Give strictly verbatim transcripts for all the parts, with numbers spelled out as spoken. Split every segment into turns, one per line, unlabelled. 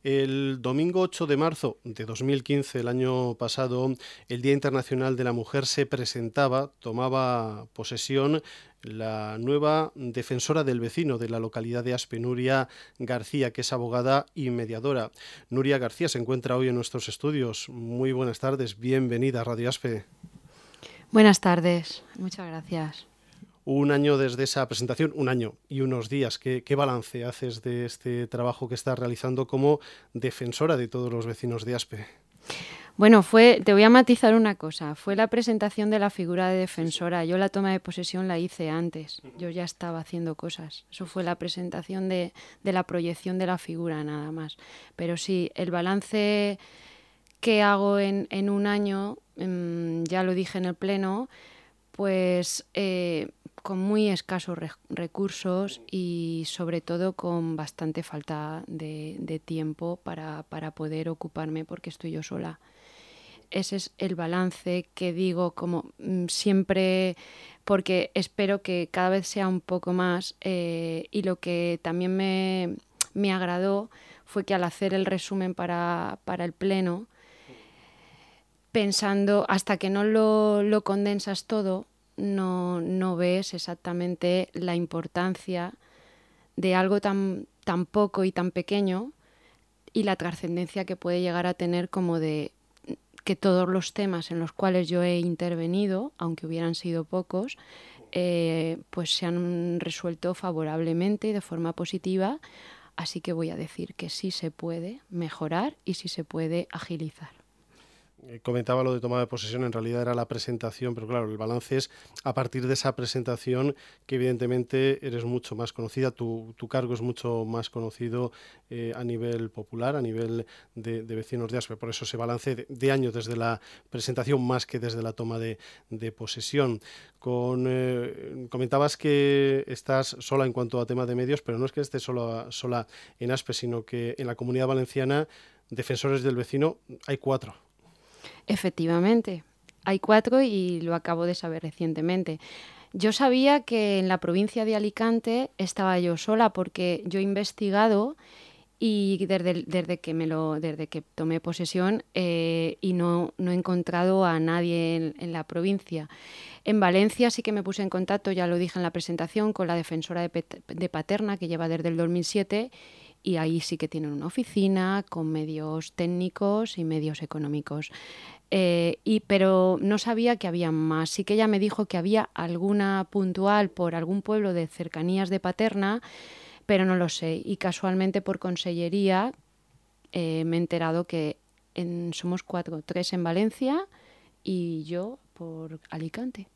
El domingo ocho de marzo de dos mil quince, el año pasado, el Día Internacional de la Mujer, se presentaba, tomaba posesión la nueva defensora del vecino de la localidad de Aspe, Nuria García, que es abogada y mediadora. Nuria García se encuentra hoy en nuestros estudios. Muy buenas tardes, bienvenida a Radio Aspe.
Buenas tardes, muchas gracias.
Un año desde esa presentación, un año y unos días. ¿Qué, qué balance haces de este trabajo que estás realizando como defensora de todos los vecinos de Aspe?
Bueno, fue, te voy a matizar una cosa. Fue la presentación de la figura de defensora. Yo la toma de posesión la hice antes. Yo ya estaba haciendo cosas. Eso fue la presentación de, de la proyección de la figura, nada más. Pero sí, el balance que hago en, en un año, mmm, ya lo dije en el pleno, pues eh, con muy escasos re- recursos y sobre todo con bastante falta de, de tiempo para, para poder ocuparme porque estoy yo sola. Ese es el balance que digo como mm, siempre, porque espero que cada vez sea un poco más eh, y lo que también me, me agradó fue que al hacer el resumen para, para el pleno, pensando, hasta que no lo, lo condensas todo, no, no ves exactamente la importancia de algo tan, tan poco y tan pequeño y la trascendencia que puede llegar a tener como de que todos los temas en los cuales yo he intervenido, aunque hubieran sido pocos, eh, pues se han resuelto favorablemente y de forma positiva. Así que voy a decir que sí se puede mejorar y sí se puede agilizar.
Comentaba lo de toma de posesión, en realidad era la presentación, pero claro, el balance es a partir de esa presentación que evidentemente eres mucho más conocida, tu, tu cargo es mucho más conocido eh, a nivel popular, a nivel de, de vecinos de Aspe, por eso ese balance de, de años desde la presentación más que desde la toma de, de posesión. Con, eh, comentabas que estás sola en cuanto a tema de medios, pero no es que estés sola, sola en Aspe, sino que en la Comunidad Valenciana, defensores del vecino, hay cuatro.
Efectivamente, hay cuatro y lo acabo de saber recientemente. Yo sabía que en la provincia de Alicante estaba yo sola porque yo he investigado y desde, desde que me lo desde que tomé posesión eh, y no, no he encontrado a nadie en, en la provincia. En Valencia sí que me puse en contacto, ya lo dije en la presentación, con la defensora de, Pet, de Paterna, que lleva desde el dos mil siete, y ahí sí que tienen una oficina con medios técnicos y medios económicos. Eh, y, pero no sabía que había más. Sí que ella me dijo que había alguna puntual por algún pueblo de cercanías de Paterna, pero no lo sé. Y casualmente por consellería eh, me he enterado que en, somos cuatro, tres en Valencia y yo por Alicante.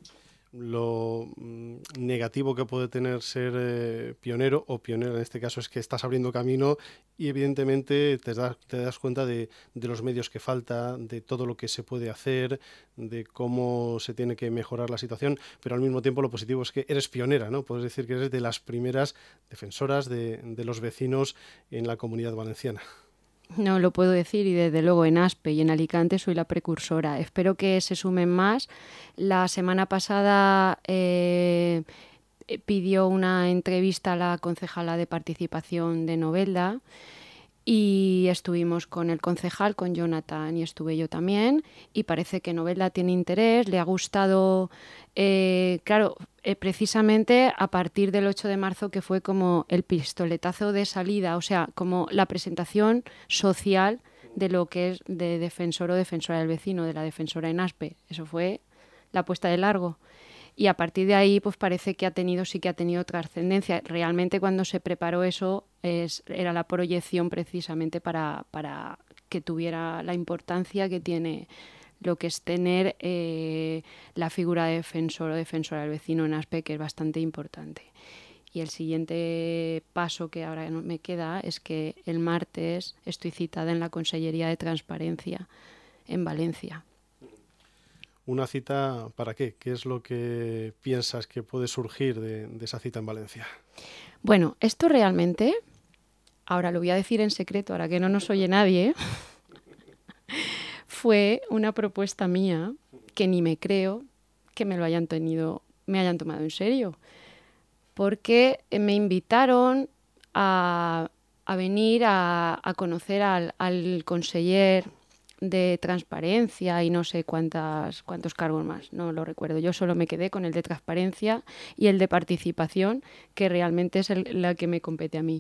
Lo mm, negativo que puede tener ser eh, pionero o pionera en este caso es que estás abriendo camino y evidentemente te das, te das cuenta de, de los medios que falta, de todo lo que se puede hacer, de cómo se tiene que mejorar la situación, pero al mismo tiempo lo positivo es que eres pionera, ¿no? Puedes decir que eres de las primeras defensoras de, de los vecinos en la Comunidad Valenciana.
No lo puedo decir y desde luego en Aspe y en Alicante soy la precursora. Espero que se sumen más. La semana pasada eh, pidió una entrevista a la concejala de participación de Novelda y estuvimos con el concejal, con Jonathan, y estuve yo también, y parece que Novelda tiene interés, le ha gustado, eh, claro, eh, precisamente a partir del ocho de marzo, que fue como el pistoletazo de salida, o sea, como la presentación social de lo que es de defensor o defensora del vecino, de la defensora en Aspe. Eso fue la puesta de largo. Y a partir de ahí, pues parece que ha tenido, sí que ha tenido trascendencia. Realmente cuando se preparó eso, es, era la proyección precisamente para, para que tuviera la importancia que tiene lo que es tener eh, la figura de defensor o defensora del vecino en Aspe, que es bastante importante. Y el siguiente paso que ahora me queda es que el martes estoy citada en la Consellería de Transparencia en Valencia.
¿Una cita para qué? ¿Qué es lo que piensas que puede surgir de, de esa cita en Valencia?
Bueno, esto realmente, ahora lo voy a decir en secreto, ahora que no nos oye nadie, fue una propuesta mía que ni me creo que me lo hayan tenido, me hayan tomado en serio, porque me invitaron a a venir a, a conocer al, al conseller de transparencia y no sé cuántas, cuántos cargos más, no lo recuerdo. Yo solo me quedé con el de transparencia y el de participación, que realmente es el, la que me compete a mí.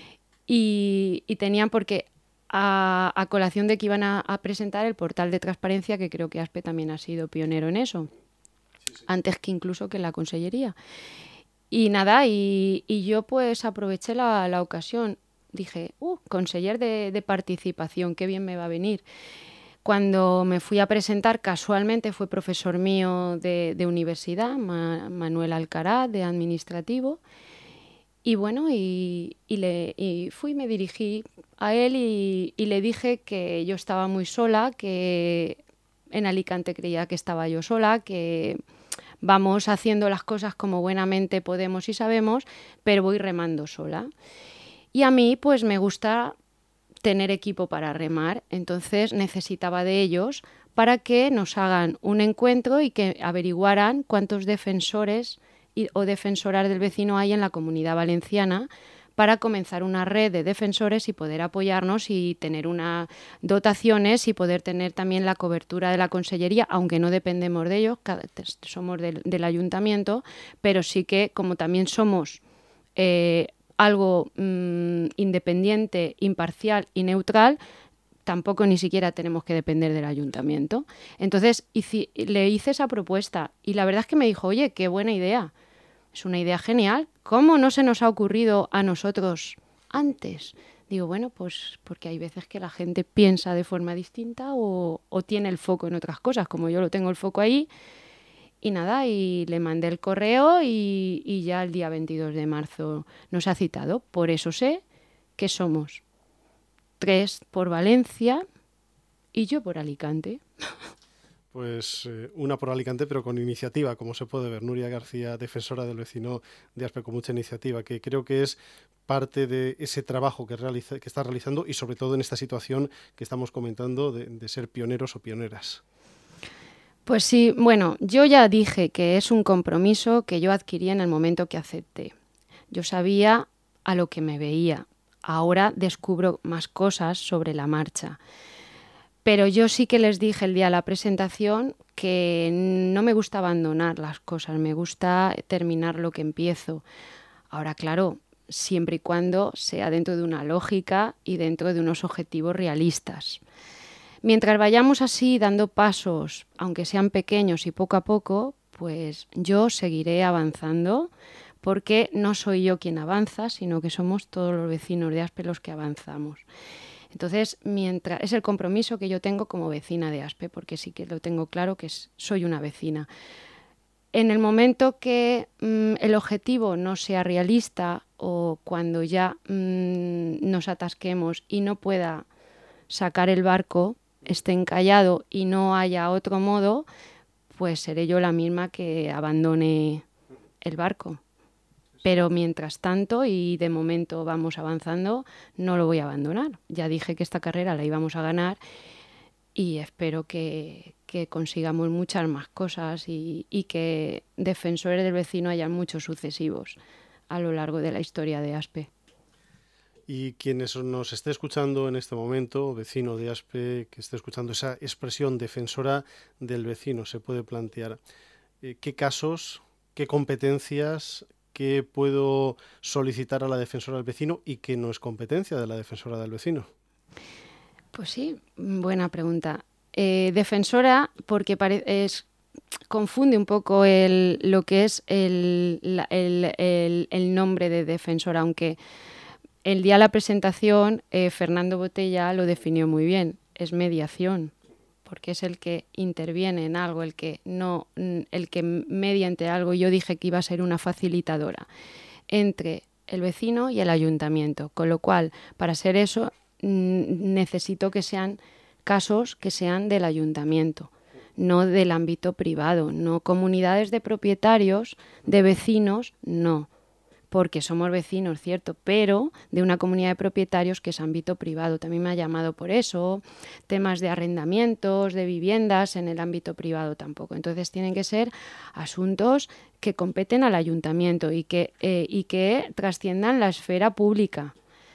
Y, y tenían porque a, a colación de que iban a, a presentar el portal de transparencia, que creo que ASPE también ha sido pionero en eso, sí, sí. Antes que incluso que la consellería. Y nada, y, y yo pues aproveché la, la ocasión. Dije, uh, conseller de, de participación, qué bien me va a venir. Cuando me fui a presentar, casualmente fue profesor mío de, de universidad, Ma, Manuel Alcaraz, de administrativo. Y bueno, y, y, le, y fui, me dirigí a él y, y le dije que yo estaba muy sola, que en Alicante creía que estaba yo sola, que vamos haciendo las cosas como buenamente podemos y sabemos, pero voy remando sola. Y a mí pues me gusta tener equipo para remar, entonces necesitaba de ellos para que nos hagan un encuentro y que averiguaran cuántos defensores y, o defensoras del vecino hay en la Comunidad Valenciana, para comenzar una red de defensores y poder apoyarnos y tener unas dotaciones y poder tener también la cobertura de la consellería, aunque no dependemos de ellos, somos del, del ayuntamiento, pero sí que como también somos eh, algo mmm, independiente, imparcial y neutral, tampoco ni siquiera tenemos que depender del ayuntamiento. Entonces hice, le hice esa propuesta y la verdad es que me dijo, oye, qué buena idea. Es una idea genial. ¿Cómo no se nos ha ocurrido a nosotros antes? Digo, bueno, pues porque hay veces que la gente piensa de forma distinta o, o tiene el foco en otras cosas, como yo lo tengo el foco ahí. Y nada, y le mandé el correo y, y ya el día veintidós de marzo nos ha citado. Por eso sé que somos tres por Valencia y yo por Alicante.
Pues eh, una por Alicante, pero con iniciativa, como se puede ver. Nuria García, defensora del vecino de ASPE, con mucha iniciativa, que creo que es parte de ese trabajo que, realiza, que está realizando y sobre todo en esta situación que estamos comentando de, de ser pioneros o pioneras.
Pues sí, bueno, yo ya dije que es un compromiso que yo adquirí en el momento que acepté. Yo sabía a lo que me veía. Ahora descubro más cosas sobre la marcha. Pero yo sí que les dije el día de la presentación que no me gusta abandonar las cosas, me gusta terminar lo que empiezo. Ahora, claro, siempre y cuando sea dentro de una lógica y dentro de unos objetivos realistas. Mientras vayamos así dando pasos, aunque sean pequeños y poco a poco, pues yo seguiré avanzando, porque no soy yo quien avanza, sino que somos todos los vecinos de ASPE los que avanzamos. Entonces, mientras es el compromiso que yo tengo como vecina de ASPE, porque sí que lo tengo claro que es, soy una vecina. En el momento que mmm, el objetivo no sea realista o cuando ya mmm, nos atasquemos y no pueda sacar el barco, esté encallado y no haya otro modo, pues seré yo la misma que abandone el barco. Pero mientras tanto, y de momento vamos avanzando, no lo voy a abandonar. Ya dije que esta carrera la íbamos a ganar y espero que, que consigamos muchas más cosas y, y que defensores del vecino hayan muchos sucesivos a lo largo de la historia de ASPE.
Y quienes nos esté escuchando en este momento, vecino de ASPE, que esté escuchando esa expresión defensora del vecino, se puede plantear eh, qué casos, qué competencias, qué puedo solicitar a la defensora del vecino y qué no es competencia de la defensora del vecino.
Pues sí, buena pregunta. Eh, defensora, porque pare- es, confunde un poco el, lo que es el, la, el, el, el nombre de defensora, aunque el día de la presentación eh, Fernando Botella lo definió muy bien, es mediación, porque es el que interviene en algo, el que no, el que mediante algo. Yo dije que iba a ser una facilitadora entre el vecino y el ayuntamiento, con lo cual, para ser eso, necesito que sean casos que sean del ayuntamiento, no del ámbito privado, no comunidades de propietarios, de vecinos, no. Porque somos vecinos, cierto, pero de una comunidad de propietarios que es ámbito privado. También me ha llamado por eso, temas de arrendamientos, de viviendas en el ámbito privado tampoco. Entonces tienen que ser asuntos que competen al ayuntamiento y que, eh, y que trasciendan la esfera pública.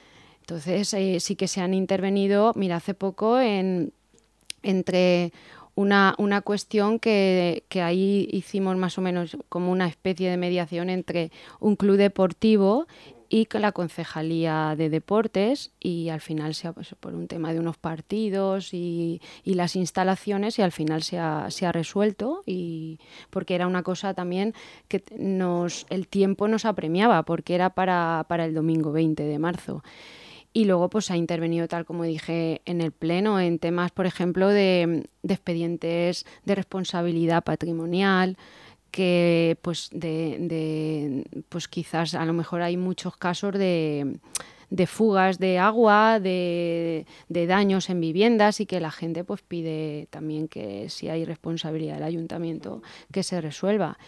Entonces, eh, sí que se han intervenido, mira, hace poco en, entre una, una cuestión que, que ahí hicimos más o menos como una especie de mediación entre un club deportivo y con la concejalía de deportes, y al final se ha, pues, por un tema de unos partidos y, y las instalaciones, y al final se ha, se ha resuelto, y porque era una cosa también que nos el tiempo nos apremiaba, porque era para, para el domingo veinte de marzo. Y luego pues ha intervenido, tal como dije, en el pleno, en temas, por ejemplo, de, de expedientes de responsabilidad patrimonial, que pues de, de pues quizás a lo mejor hay muchos casos de, de fugas de agua, de, de daños en viviendas, y que la gente pues pide también que, si hay responsabilidad del ayuntamiento, que se resuelva.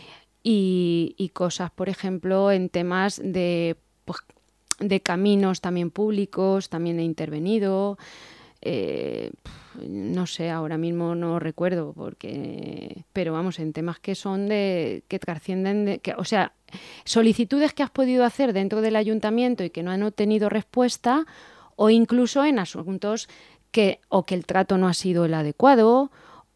Y, y cosas, por ejemplo, en temas de, pues, de caminos también públicos, también he intervenido. Eh, no sé, ahora mismo no recuerdo, porque, pero vamos, en temas que son de, que trascienden, de, que, o sea, solicitudes que has podido hacer dentro del ayuntamiento y que no han obtenido respuesta, o incluso en asuntos que, o que el trato no ha sido el adecuado,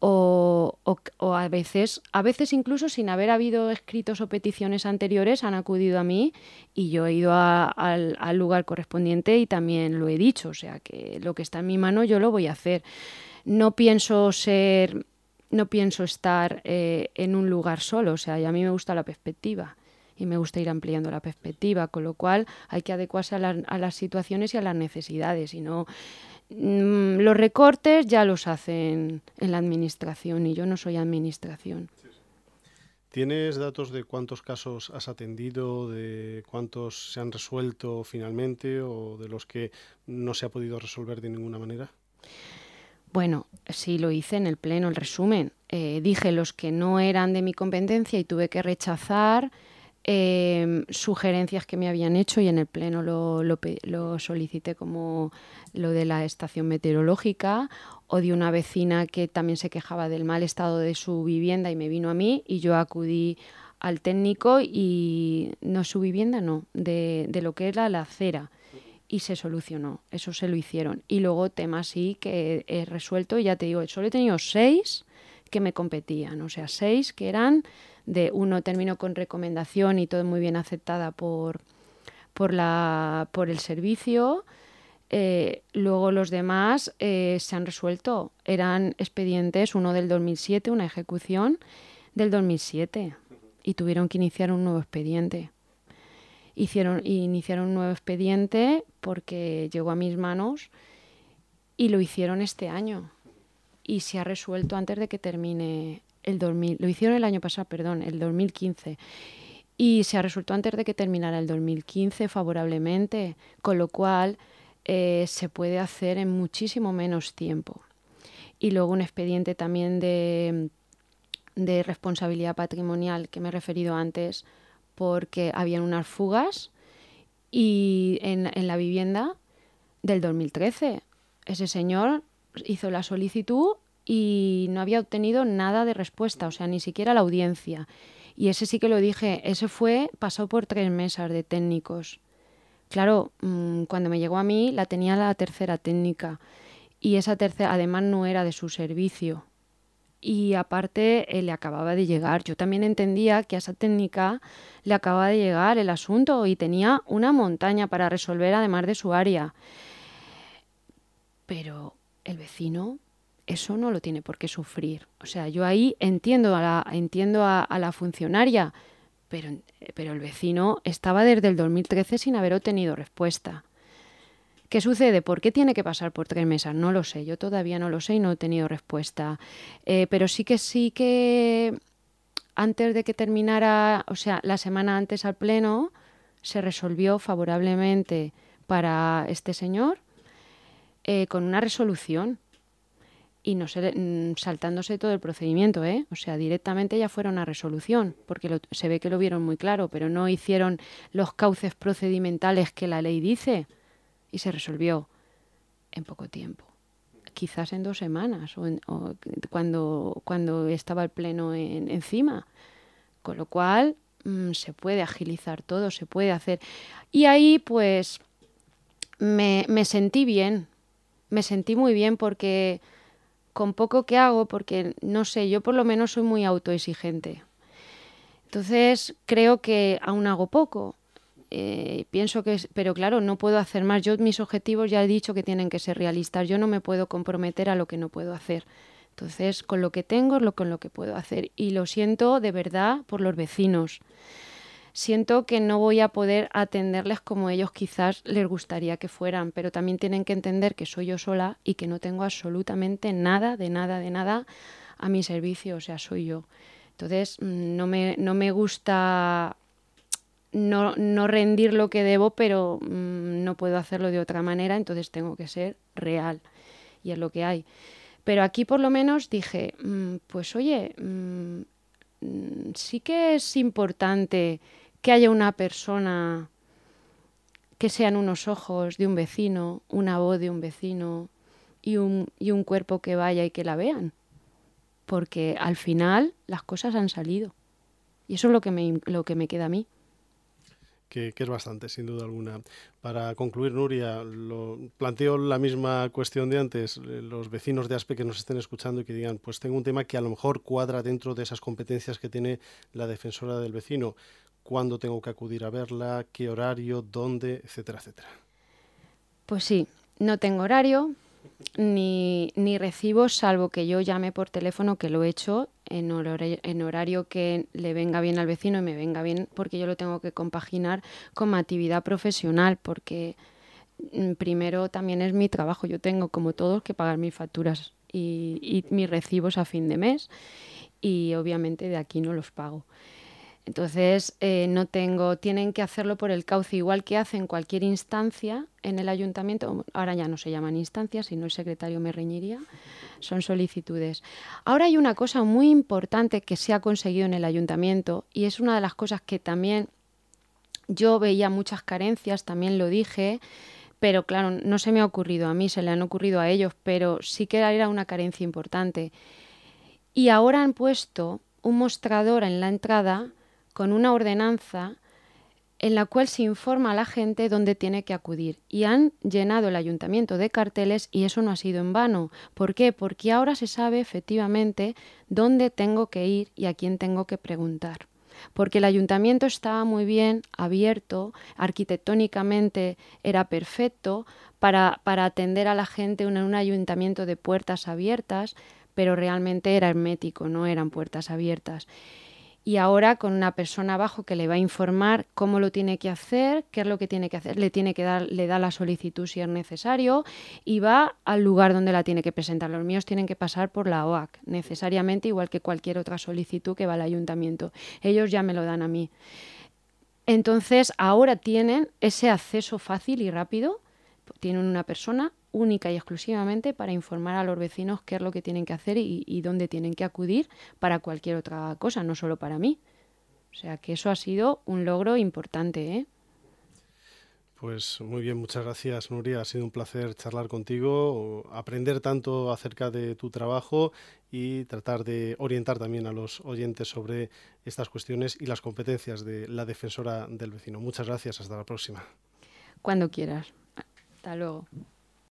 o, o, o a veces, a veces incluso sin haber habido escritos o peticiones anteriores, han acudido a mí y yo he ido a, a, al lugar correspondiente y también lo he dicho. O sea, que lo que está en mi mano yo lo voy a hacer. No pienso ser, no pienso estar eh, en un lugar solo. O sea, y a mí me gusta la perspectiva y me gusta ir ampliando la perspectiva, con lo cual hay que adecuarse a, la, a las situaciones y a las necesidades, y no... Los recortes ya los hacen en la administración y yo no soy administración.
¿Tienes datos de cuántos casos has atendido, de cuántos se han resuelto finalmente o de los que no se ha podido resolver de ninguna manera?
Bueno, sí lo hice en el pleno, el resumen. Eh, dije los que no eran de mi competencia y tuve que rechazar Eh, sugerencias que me habían hecho, y en el pleno lo, lo, lo solicité, como lo de la estación meteorológica, o de una vecina que también se quejaba del mal estado de su vivienda y me vino a mí y yo acudí al técnico, y no su vivienda, no, de, de lo que era la acera, y se solucionó, eso se lo hicieron. Y luego temas sí que he resuelto, y ya te digo, solo he tenido seis que me competían, o sea, seis que eran de uno terminó con recomendación y todo muy bien aceptada por, por, la, por el servicio. Eh, luego los demás eh, se han resuelto. Eran expedientes, uno del dos mil siete, una ejecución del dos mil siete, y tuvieron que iniciar un nuevo expediente. Hicieron, iniciaron un nuevo expediente porque llegó a mis manos, y lo hicieron este año. Y se ha resuelto antes de que termine el dos mil, lo hicieron el año pasado, perdón, el dos mil quince, y se ha resuelto antes de que terminara el dos mil quince favorablemente, con lo cual eh, se puede hacer en muchísimo menos tiempo. Y luego un expediente también de, de responsabilidad patrimonial que me he referido antes, porque habían unas fugas y en, en la vivienda del dos mil trece. Ese señor hizo la solicitud y no había obtenido nada de respuesta, o sea, ni siquiera la audiencia. Y ese sí que lo dije, ese fue, pasó por tres mesas de técnicos. Claro, mmm, cuando me llegó a mí la tenía la tercera técnica, y esa tercera además no era de su servicio. Y aparte eh, le acababa de llegar. Yo también entendía que a esa técnica le acababa de llegar el asunto y tenía una montaña para resolver además de su área. Pero el vecino eso no lo tiene por qué sufrir. O sea, yo ahí entiendo a la, entiendo a, a la funcionaria, pero, pero el vecino estaba desde el dos mil trece sin haber obtenido respuesta. ¿Qué sucede? ¿Por qué tiene que pasar por tres mesas? No lo sé, yo todavía no lo sé y no he tenido respuesta. Eh, pero sí que sí que antes de que terminara, o sea, la semana antes al pleno, se resolvió favorablemente para este señor eh, con una resolución. Y no sé, saltándose todo el procedimiento, ¿eh? O sea, directamente ya fueron a resolución, porque lo, se ve que lo vieron muy claro, pero no hicieron los cauces procedimentales que la ley dice, y se resolvió en poco tiempo, quizás en dos semanas, o, en, o cuando, cuando estaba el pleno en, encima, con lo cual mmm, se puede agilizar todo, se puede hacer. Y ahí, pues, me, me sentí bien, me sentí muy bien porque con poco que hago, porque no sé, yo por lo menos soy muy autoexigente. Entonces creo que aún hago poco. Eh, pienso que es, pero claro, no puedo hacer más. Yo mis objetivos ya he dicho que tienen que ser realistas. Yo no me puedo comprometer a lo que no puedo hacer. Entonces, con lo que tengo es lo con lo que puedo hacer. Y lo siento de verdad por los vecinos. Siento que no voy a poder atenderles como ellos quizás les gustaría que fueran, pero también tienen que entender que soy yo sola y que no tengo absolutamente nada, de nada, de nada a mi servicio, o sea, soy yo. Entonces, no me, no me gusta no, no rendir lo que debo, pero mmm, no puedo hacerlo de otra manera, entonces tengo que ser real y es lo que hay. Pero aquí por lo menos dije, mmm, pues oye, mmm, sí que es importante que haya una persona, que sean unos ojos de un vecino, una voz de un vecino y un, y un cuerpo que vaya y que la vean. Porque al final las cosas han salido. Y eso es lo que me, lo que me queda a mí.
Que, que es bastante, sin duda alguna. Para concluir, Nuria, lo, planteo la misma cuestión de antes. Los vecinos de Aspe que nos estén escuchando y que digan, pues tengo un tema que a lo mejor cuadra dentro de esas competencias que tiene la defensora del vecino. ¿Cuándo tengo que acudir a verla? ¿Qué horario? ¿Dónde? Etcétera, etcétera.
Pues sí, no tengo horario ni, ni recibo, salvo que yo llame por teléfono, que lo he hecho en horario, en horario que le venga bien al vecino y me venga bien, porque yo lo tengo que compaginar con mi actividad profesional, porque primero también es mi trabajo. Yo tengo, como todos, que pagar mis facturas y, y mis recibos a fin de mes y obviamente de aquí no los pago. Entonces, eh, no tengo, tienen que hacerlo por el cauce, igual que hacen cualquier instancia en el ayuntamiento. Ahora ya no se llaman instancias, sino el secretario me reñiría, son solicitudes. Ahora hay una cosa muy importante que se ha conseguido en el ayuntamiento y es una de las cosas que también yo veía muchas carencias, también lo dije, pero claro, no se me ha ocurrido a mí, se le han ocurrido a ellos, pero sí que era una carencia importante. Y ahora han puesto un mostrador en la entrada con una ordenanza en la cual se informa a la gente dónde tiene que acudir. Y han llenado el ayuntamiento de carteles y eso no ha sido en vano. ¿Por qué? Porque ahora se sabe efectivamente dónde tengo que ir y a quién tengo que preguntar. Porque el ayuntamiento estaba muy bien abierto, arquitectónicamente era perfecto para, para atender a la gente en un ayuntamiento de puertas abiertas, pero realmente era hermético, no eran puertas abiertas. Y ahora con una persona abajo que le va a informar cómo lo tiene que hacer, qué es lo que tiene que hacer, le tiene que dar, le da la solicitud si es necesario y va al lugar donde la tiene que presentar. Los míos tienen que pasar por la O A C, necesariamente, igual que cualquier otra solicitud que va al ayuntamiento. Ellos ya me lo dan a mí. Entonces ahora tienen ese acceso fácil y rápido, tienen una persona única y exclusivamente para informar a los vecinos qué es lo que tienen que hacer y, y dónde tienen que acudir para cualquier otra cosa, no solo para mí. O sea que eso ha sido un logro importante, ¿eh?
Pues muy bien, muchas gracias, Nuria. Ha sido un placer charlar contigo, aprender tanto acerca de tu trabajo y tratar de orientar también a los oyentes sobre estas cuestiones y las competencias de la defensora del vecino. Muchas gracias, hasta la próxima.
Cuando quieras. Hasta luego.